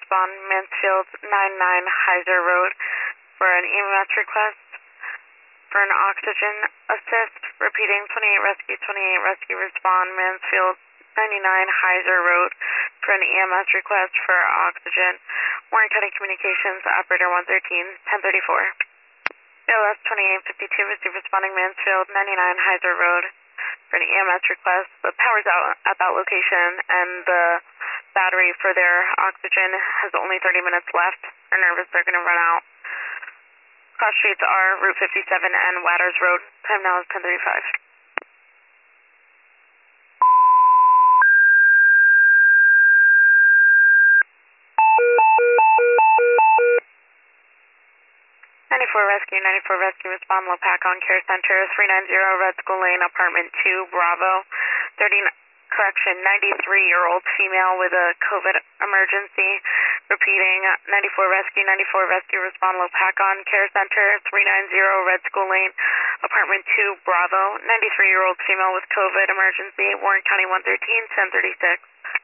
respond Mansfield 99 Heiser Road for an EMS request for an oxygen assist. Repeating, 28 Rescue respond Mansfield 99 Heiser Road for an EMS request for oxygen. Warren County Communications, operator 113, 1034. BLS 2852, receive responding Mansfield 99 Heiser Road for an EMS request. The power's out at that location and the battery for their oxygen has only 30 minutes left. They're nervous they're going to run out. Cross streets are Route 57 and Watters Road. Time now is 10:35. Ninety-four Rescue, respond Lopakon Care Center, 390 Red School Lane, Apartment 2, Bravo. 93-year-old female with a COVID emergency. Repeating, 94 Rescue, respond Lopakon Care Center, 390 Red School Lane, Apartment 2, Bravo. 93-year-old female with COVID emergency, Warren County 113, 1036.